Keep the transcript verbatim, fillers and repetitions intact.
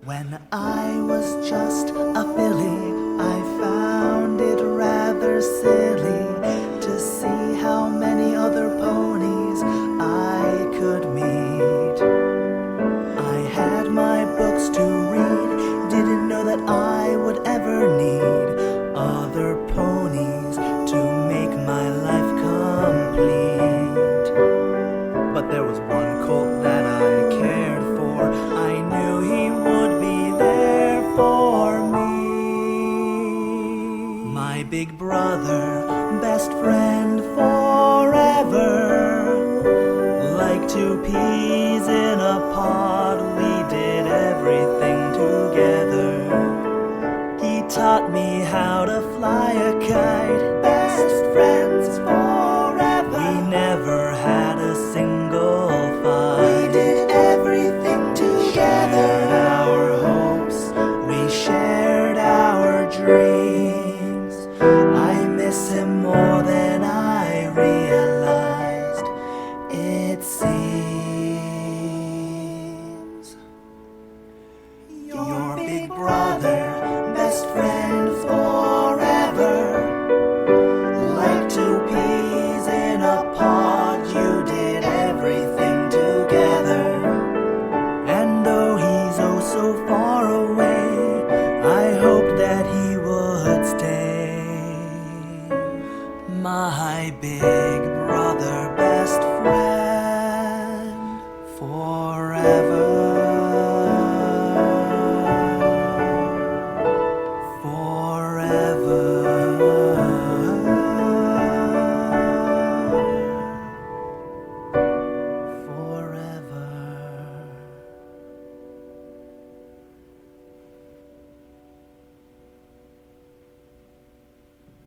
When I was just a filly, I found it rather silly to see how many other ponies I could meet. I had my books to read, didn't know that I would ever need other ponies to make my life complete. But there was one colt that I cared for, I knew he would be there for me. My big brother, best friend forever, like two peas